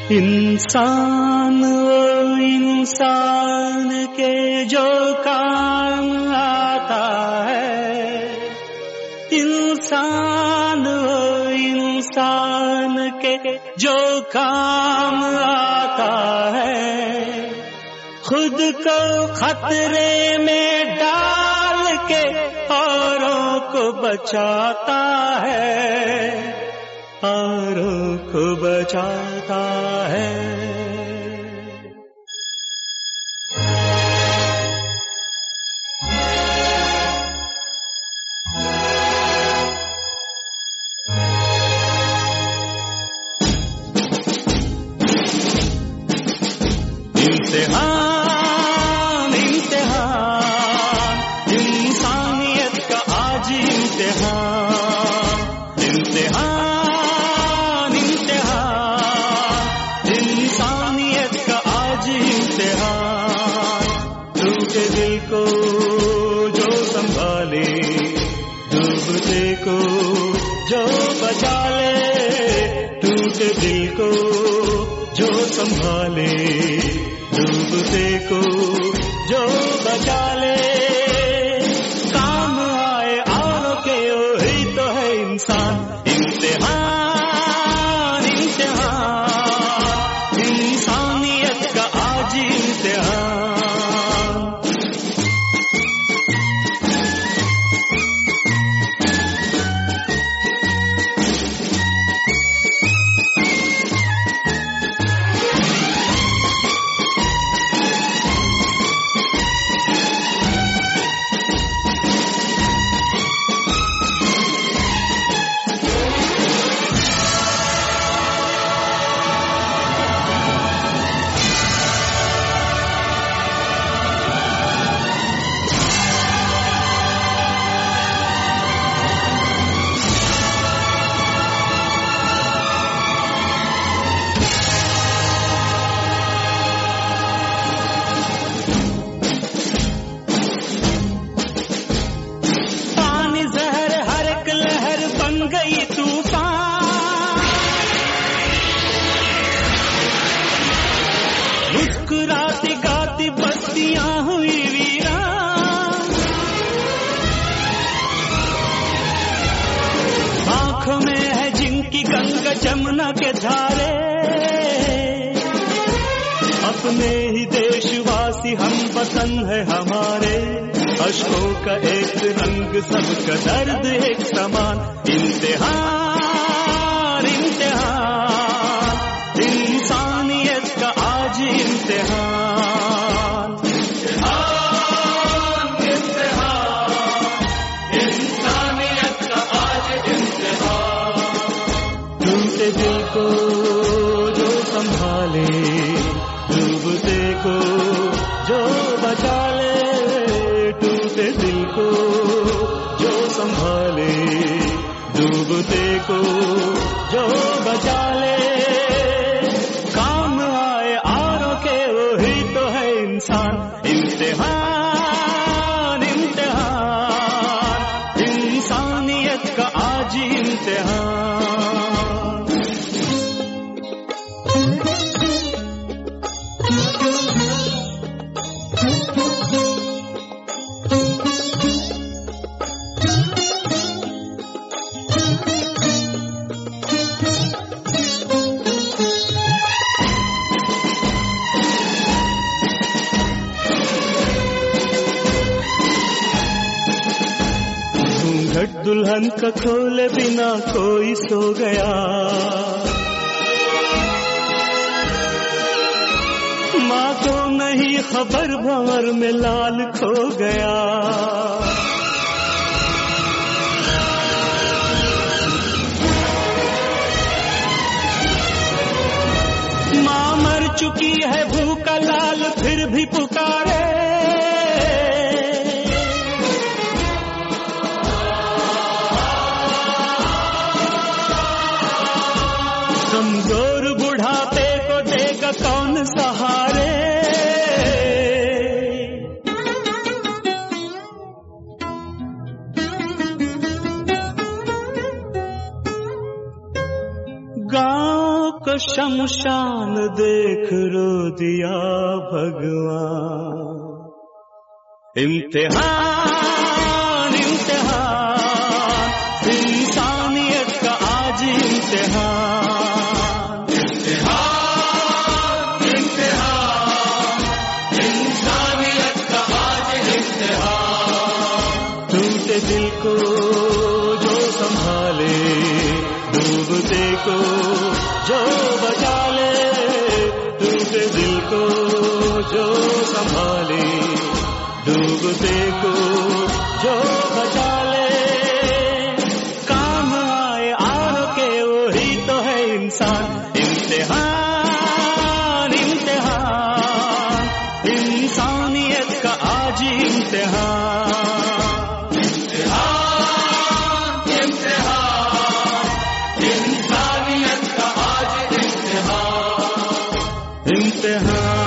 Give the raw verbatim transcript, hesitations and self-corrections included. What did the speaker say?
इंसान वो इंसान के जो काम आता है, इंसान वो इंसान के जो काम आता है, खुद को खतरे में डाल के औरों को बचाता है, औरों को बचाता है। इम्तिहान इम्तिहान इंसानियत का आज इम्तिहान, इम्तिहान इम्तिहान इंसानियत का आज इम्तिहान। टूटे दिल को जो संभाले, डूबते को जो बचा ले, टूटे दिल को जो संभाले, डूबते को जो बचा ले, काम आए औरों के वही तो है इंसान। इम्तिहान इम्तिहान इंसानियत का आज इम्तिहान। गई तूफान, मुस्कुराती गाती बस्तियां हुई वीरान, आंखों में है जिनकी गंगा जमुना के धारे, अपने ही देशवासी हम वतन है हमारे, अश्कों का एक रंग सबका दर्द एक समान। इम्तिहान इम्तिहान इंसानियत का आज इम्तिहान, इम्तिहान इम्तिहान इंसानियत का आज इम्तिहान। टूटे दिल को जो संभाले, डूबते को जो बचा ले, टूटे दिल को जो संभाले, डूबते को जो बचा ले, काम आए औरों के वही तो है इंसान। इम्तिहान इम्तिहान इंसानियत का आज इम्तिहान। दुल्हन का खोले बिना कोई सो गया, माँ को नहीं खबर भंवर में लाल खो गया। माँ मर चुकी है भूखा लाल फिर भी पुकारे, कमजोर बुढ़ापे को देगा कौन सहारे। गांव को शमशान देख रो दिया भगवान। इम्तिहान इम्तिहान इंसानियत का आज इम्तिहान। इम्तिहान इम्तिहान इंसानियत का आज इम्तिहान। टूटे दिल को जो संभाले, डूबते को जो बचा ले, टूटे दिल को जो संभाले, डूबते को जो बचा ले, काम आए आह के वही तो है इंसान। इम्तिहान इम्तिहान इंसानियत का आज इम्तिहान। इम्तिहान इम्तिहान इंसानियत का आज इम्तिहान। इम्तिहान